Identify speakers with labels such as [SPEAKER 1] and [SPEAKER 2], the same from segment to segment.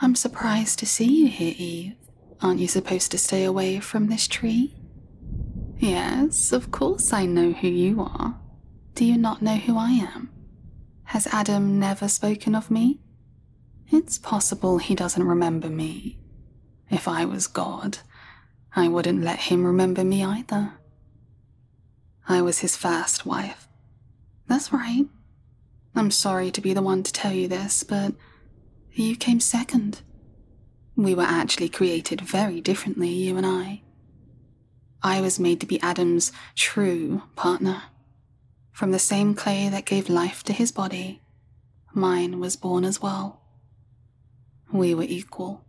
[SPEAKER 1] I'm surprised to see you here, Eve. Aren't you supposed to stay away from this tree? Yes, of course I know who you are. Do you not know who I am? Has Adam never spoken of me? It's possible he doesn't remember me. If I was God, I wouldn't let him remember me either. I was his first wife. That's right. I'm sorry to be the one to tell you this, but you came second. We were actually created very differently, you and I. I was made to be Adam's true partner. From the same clay that gave life to his body, mine was born as well. We were equal.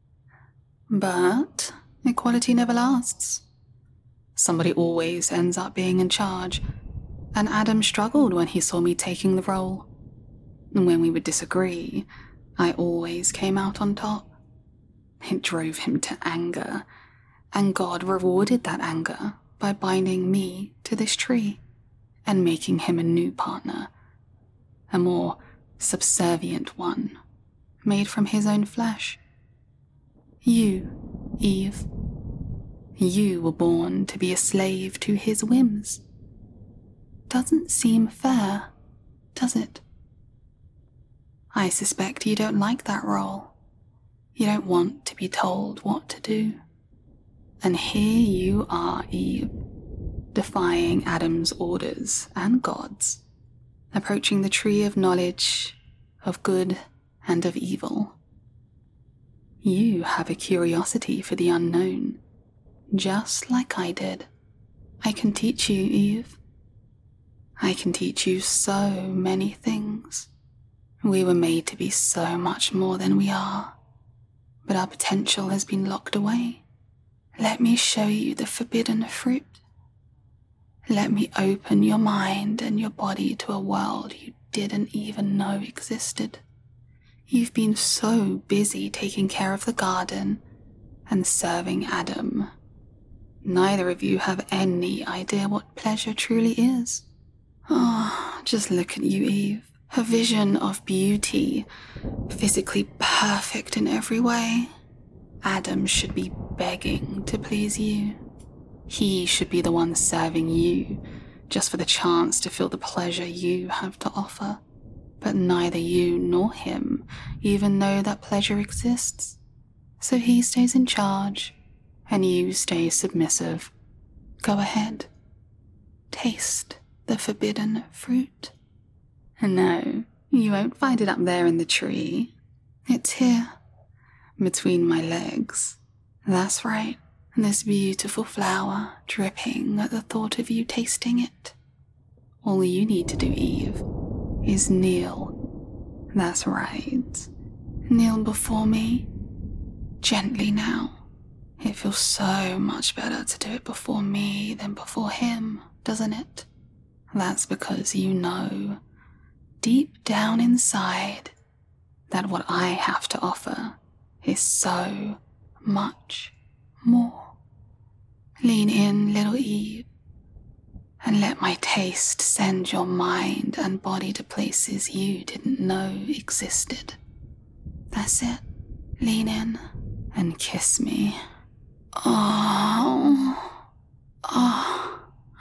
[SPEAKER 1] But equality never lasts. Somebody always ends up being in charge, and Adam struggled when he saw me taking the role. And when we would disagree, I always came out on top. It drove him to anger, and God rewarded that anger by binding me to this tree and making him a new partner, a more subservient one, made from his own flesh. You, Eve, you were born to be a slave to his whims. Doesn't seem fair, does it? I suspect you don't like that role. You don't want to be told what to do. And here you are, Eve, defying Adam's orders and God's, approaching the tree of knowledge, of good and of evil. You have a curiosity for the unknown, just like I did. I can teach you, Eve. I can teach you so many things. We were made to be so much more than we are, but our potential has been locked away. Let me show you the forbidden fruit. Let me open your mind and your body to a world you didn't even know existed. You've been so busy taking care of the garden and serving Adam. Neither of you have any idea what pleasure truly is. Oh, just look at you, Eve. A vision of beauty, physically perfect in every way. Adam should be begging to please you. He should be the one serving you, just for the chance to feel the pleasure you have to offer. But neither you nor him even know that pleasure exists. So he stays in charge, and you stay submissive. Go ahead. Taste the forbidden fruit. No, you won't find it up there in the tree. It's here, between my legs. That's right, this beautiful flower dripping at the thought of you tasting it. All you need to do, Eve, is kneel. That's right. Kneel before me. Gently now. It feels so much better to do it before me than before him, doesn't it? That's because you know, deep down inside, that what I have to offer is so much more. Lean in, little Eve, and let my taste send your mind and body to places you didn't know existed. That's it. Lean in and kiss me. Oh, oh,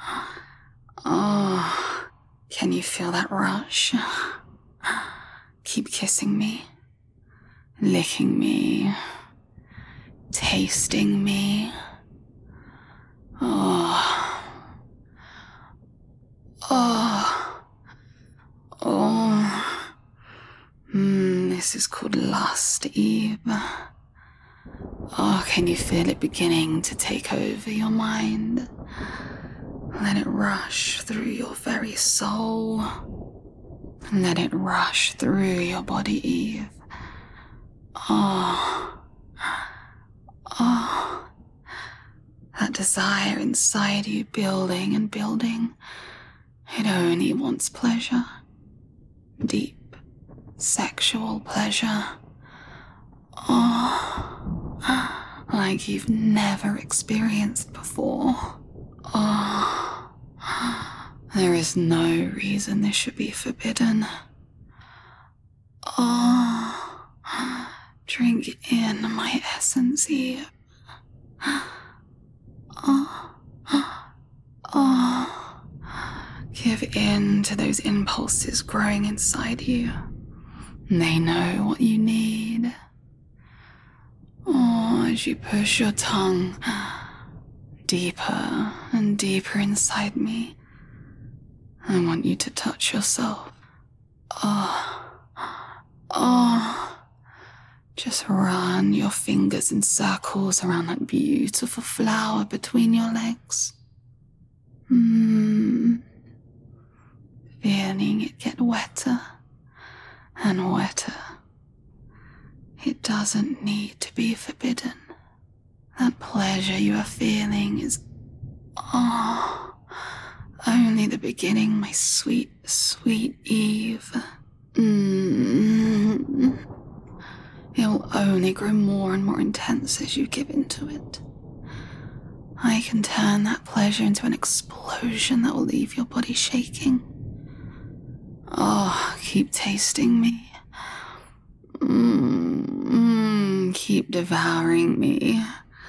[SPEAKER 1] oh. Can you feel that rush? Keep kissing me, licking me, tasting me. Oh, oh, oh. This is called lust, Eve. Oh, can you feel it beginning to take over your mind? Let it rush through your very soul. Let it rush through your body, Eve. Oh, oh. That desire inside you building and building. It only wants pleasure. Deep, sexual pleasure. Oh, like you've never experienced before. Oh, there is no reason this should be forbidden. Oh, Drink in my essence, Eve. Give in to those impulses growing inside you. They know what you need. As you push your tongue deeper and deeper inside me, I want you to touch yourself. Just run your fingers in circles around that beautiful flower between your legs. Feeling it get wetter and wetter. It doesn't need to be forbidden. That pleasure you are feeling is only the beginning, my sweet, sweet Eve. It will only grow more and more intense as you give into it. I can turn that pleasure into an explosion that will leave your body shaking. Keep tasting me. Keep devouring me.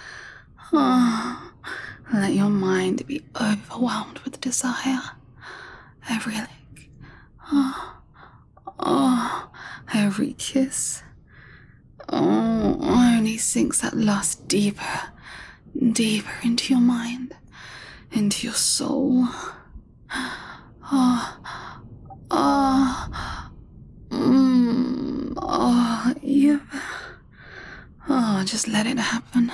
[SPEAKER 1] Let your mind be overwhelmed with desire. Every lick. Every kiss. Only sinks that lust deeper, deeper into your mind, into your soul. Eve. Just let it happen.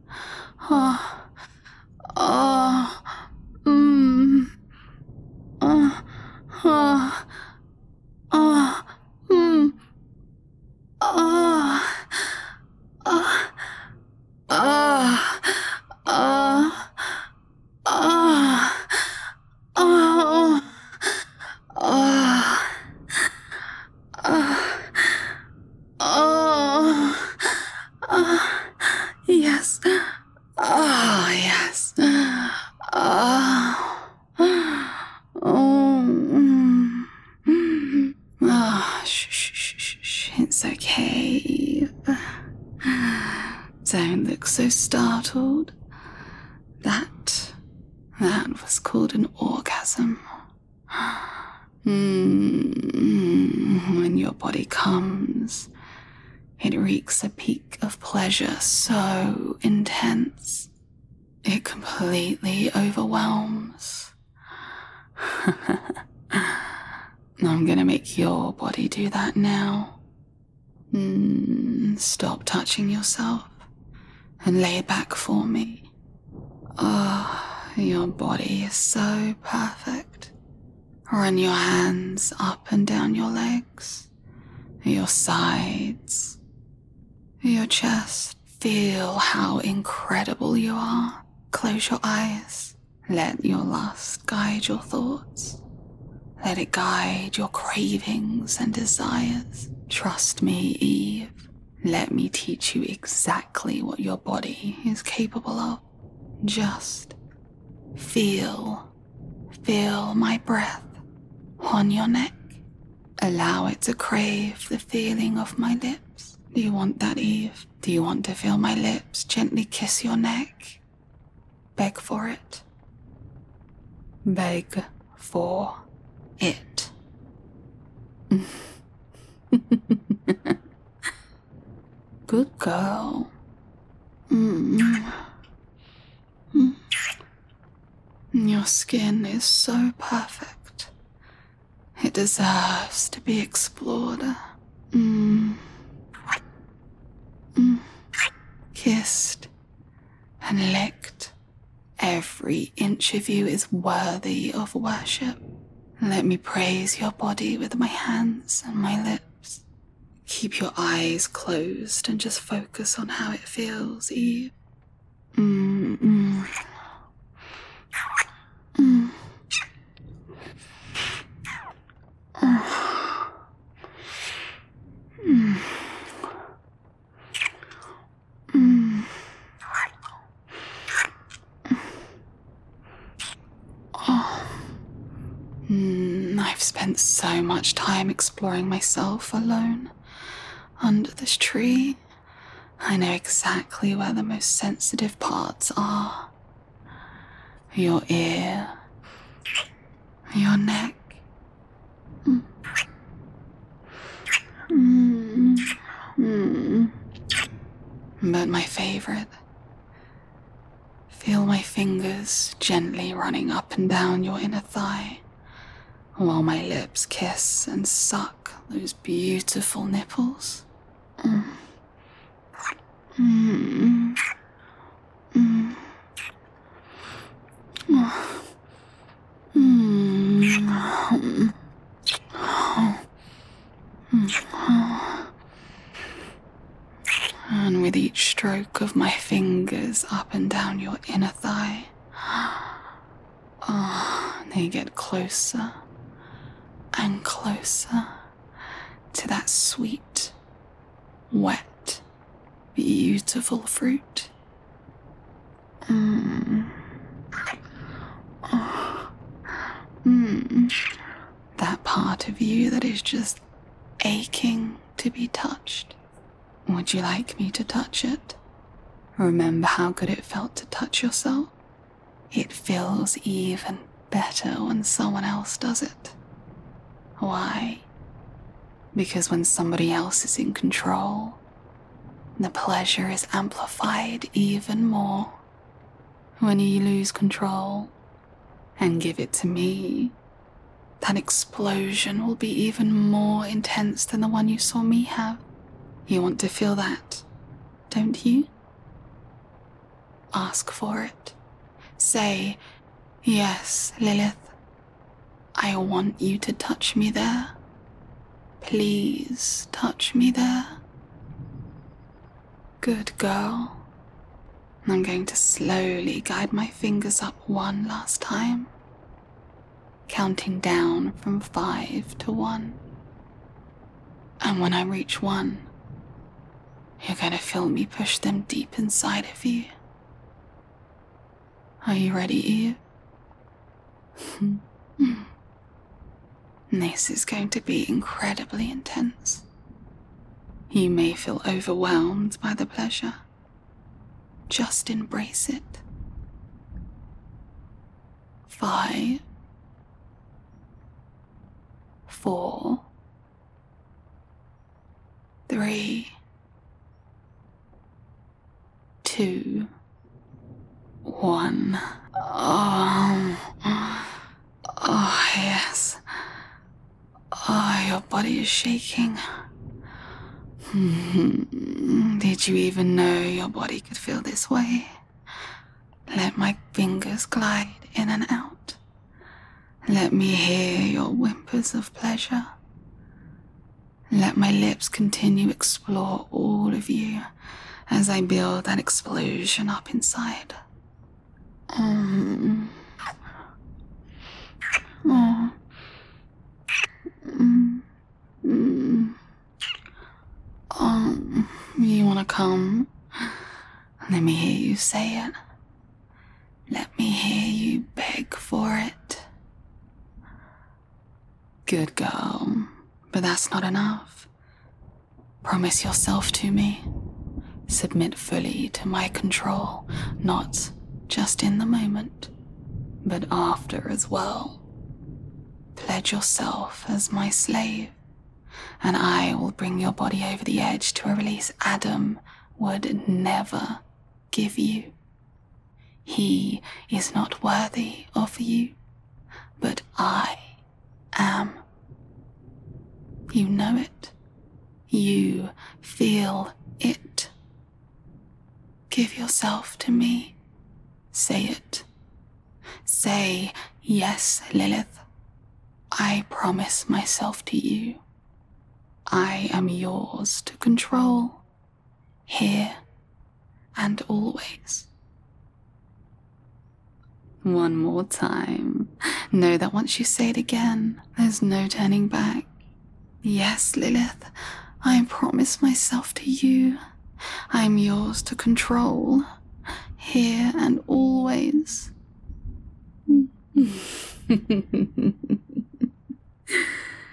[SPEAKER 1] Yes. Yes. Shh. It's okay. Don't look so startled. That was called an orgasm. When your body comes, it reaches a peak of pleasure so intense, it completely overwhelms. I'm gonna make your body do that now. Stop touching yourself and lay back for me. Your body is so perfect. Run your hands up and down your legs, your sides, your chest. Feel how incredible you are. Close your eyes. Let your lust guide your thoughts. Let it guide your cravings and desires. Trust me, Eve. Let me teach you exactly what your body is capable of. Just feel my breath on your neck. Allow it to crave the feeling of my lips. Do you want that, Eve? Do you want to feel my lips gently kiss your neck? Beg for it. Beg for it. Good girl. Your skin is so perfect. It deserves to be explored. Kissed and licked. Every inch of you is worthy of worship. Let me praise your body with my hands and my lips. Keep your eyes closed and just focus on how it feels, Eve. I've spent so much time exploring myself alone under this tree. I know exactly where the most sensitive parts are. Your ear, your neck. But my favorite, feel my fingers gently running up and down your inner thigh, while my lips kiss and suck those beautiful nipples. And with each stroke of my fingers up and down your inner thigh, they get closer and closer to that sweet, wet, beautiful fruit. That part of you that is just aching to be touched. Would you like me to touch it? Remember how good it felt to touch yourself? It feels even better when someone else does it. Why? Because when somebody else is in control, the pleasure is amplified even more. When you lose control and give it to me, that explosion will be even more intense than the one you saw me have. You want to feel that, don't you? Ask for it. Say, yes, Lilith, I want you to touch me there. Please touch me there. Good girl. I'm going to slowly guide my fingers up one last time, counting down from 5 to 1. And when I reach 1, you're going to feel me push them deep inside of you. Are you ready, Eve? This is going to be incredibly intense. You may feel overwhelmed by the pleasure. Just embrace it. 5, 4, 3, 2, 1. Oh, yes. Oh, your body is shaking. Did you even know your body could feel this way? Let my fingers glide in and out. Let me hear your whimpers of pleasure. Let my lips continue to explore all of you as I build that explosion up inside. You wanna come? Let me hear you say it. Let me hear you beg for it. Good girl, but that's not enough. Promise yourself to me. Submit fully to my control, not just in the moment, but after as well. Pledge yourself as my slave, and I will bring your body over the edge to a release Adam would never give you. He is not worthy of you, but I am. You know it. You feel it. Give yourself to me. Say it. Say, yes, Lilith. I promise myself to you. I am yours to control, here and always. One more time. Know that once you say it again, there's no turning back. Yes, Lilith, I promise myself to you. I'm yours to control, here and always.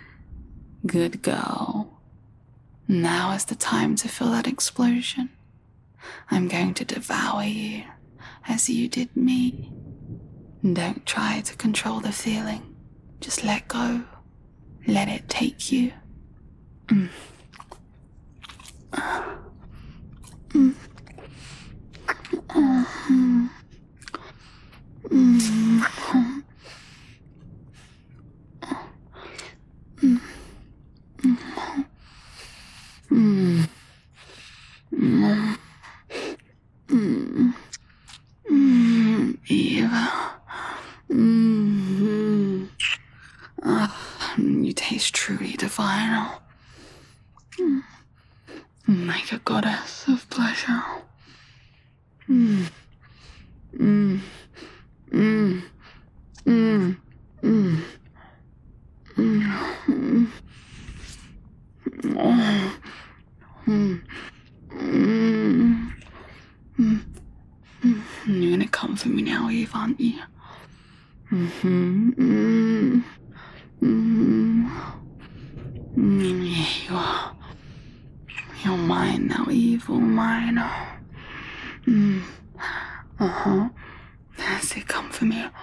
[SPEAKER 1] Good girl. Now is the time to feel that explosion. I'm going to devour you as you did me. Don't try to control the feeling. Just let go. Let it take you. Eva. You taste truly divine. Like a goddess of pleasure. You're gonna come for me now, Eve, aren't you? Yeah, you are. You're mine now, Eve, all mine. That's it, come for me.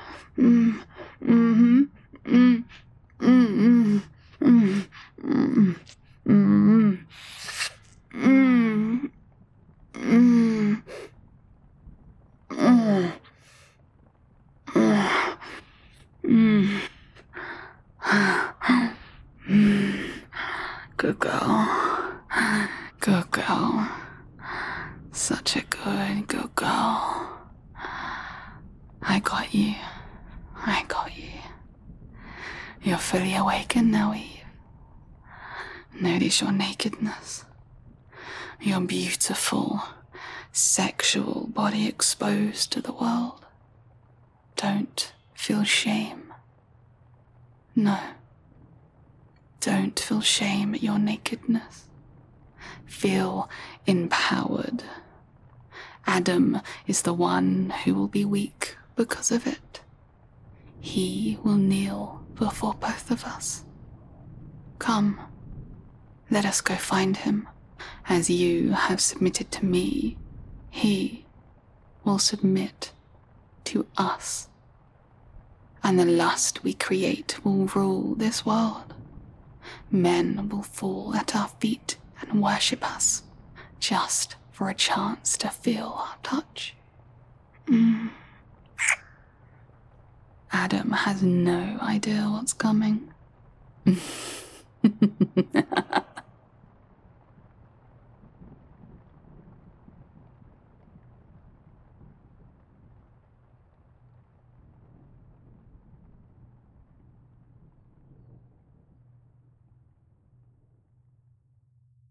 [SPEAKER 1] Good girl. Good girl. Such a good girl. I got you. I got you. You're fully awakened now, Eve. Notice your nakedness. Your beautiful, sexual body exposed to the world. Don't feel shame. No. Don't feel shame at your nakedness. Feel empowered. Adam is the one who will be weak because of it. He will kneel before both of us. Come, let us go find him. As you have submitted to me, he will submit to us. And the lust we create will rule this world. Men will fall at our feet and worship us, just for a chance to feel our touch. Adam has no idea what's coming.